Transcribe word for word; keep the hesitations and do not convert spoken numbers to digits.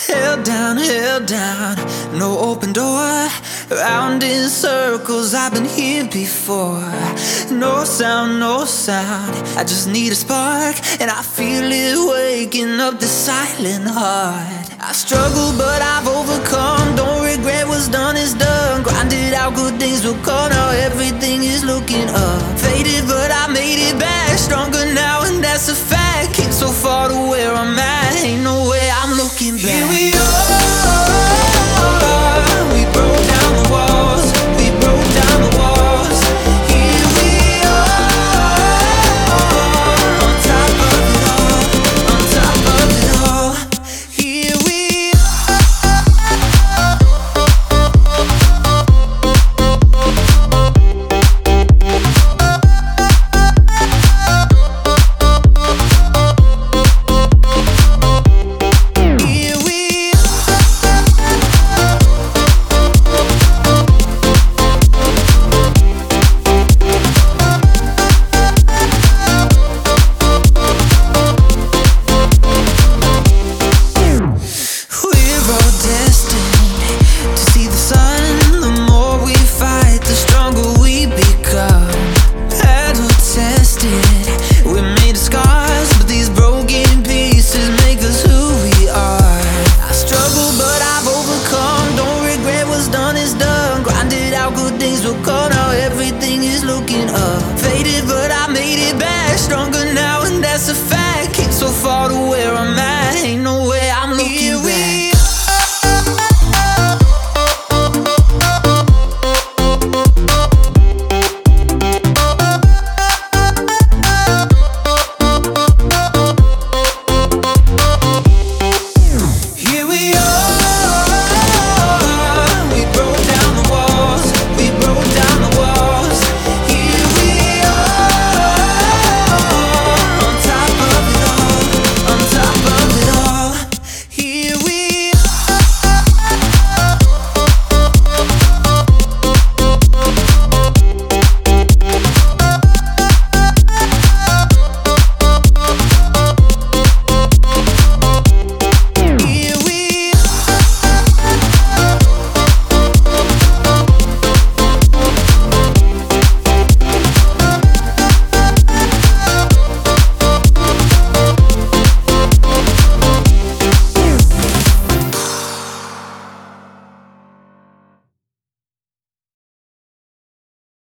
Held down, held down, no open door. Round in circles, I've been here before. No sound, no sound, I just need a spark, and I feel it waking up this silent heart. I struggle but I've overcome, don't regret what's done is done. Grinded out, good things will come, now everything is looking up. Faded but I made it back, stronger now and that's a fact. Came so far to where I'm at, ain't no way I'm looking back.